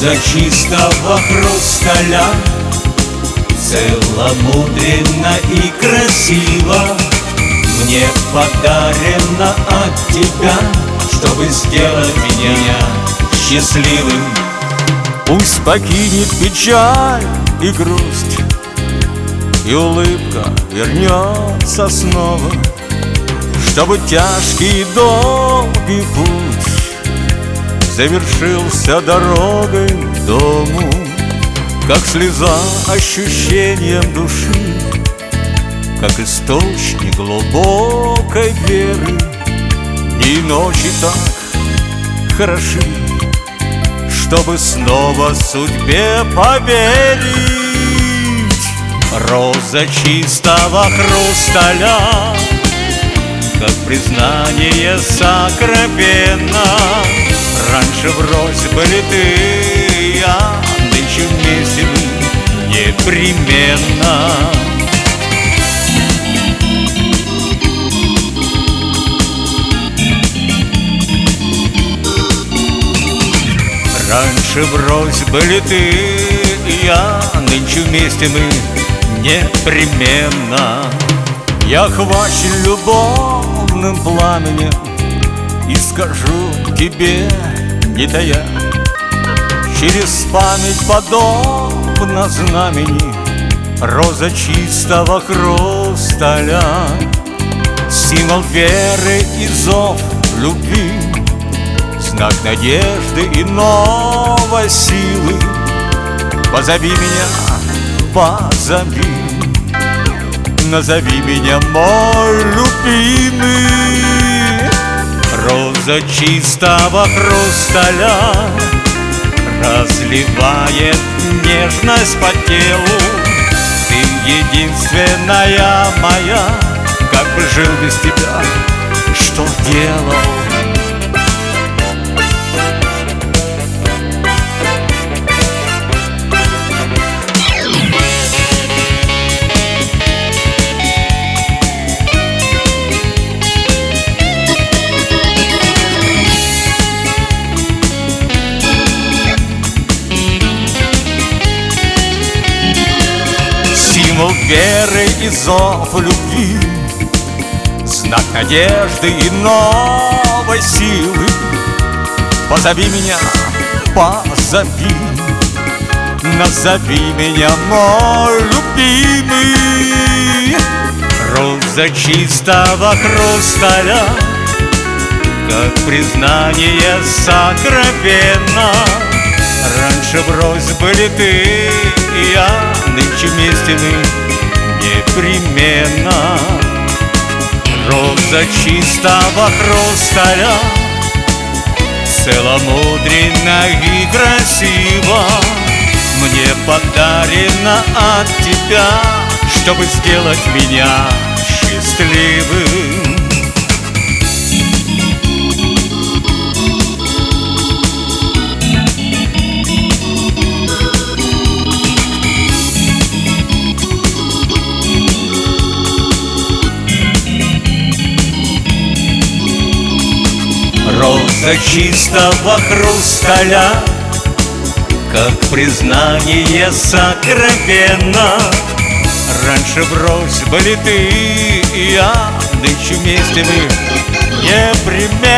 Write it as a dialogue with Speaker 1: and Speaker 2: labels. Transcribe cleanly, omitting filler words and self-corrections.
Speaker 1: Роза чистого хрусталя, целомудренно и красиво, мне подарена от тебя, чтобы сделать меня счастливым.
Speaker 2: Пусть покинет печаль и грусть, и улыбка вернется снова, чтобы тяжкий и долгий путь завершился дорогой к дому, как слеза ощущением души, как источник глубокой веры. Дни и ночи так хороши, чтобы снова судьбе поверить. Роза чистого хрусталя, как признание сокровенно. Раньше врозь были ты и я, нынче вместе мы непременно. Раньше врозь были ты и я, нынче вместе мы непременно. Я хвачен любовным пламенем и скажу тебе, не тая, через память подобно знамени, роза чистого хрусталя, символ веры и зов любви, знак надежды и новой силы. Позови меня, позови, назови меня мой любимый. Роза чистого хрусталя разливает нежность по телу. Ты единственная моя, как бы жил без тебя, что делал? Символ веры и зов любви, знак надежды и новой силы. Позови меня, позови, назови меня мой любимый. Роза чистого хрусталя, как признание сокровенно. Раньше врозь были ты и я, нынче вместе мы непременно. Роза чистого хрусталя, целомудренно и красиво, мне подарена от тебя, чтобы сделать меня счастливым. Роза чистого хрусталя, как признание сокровенно. Раньше врозь были ты и я, нынче вместе мы непременно.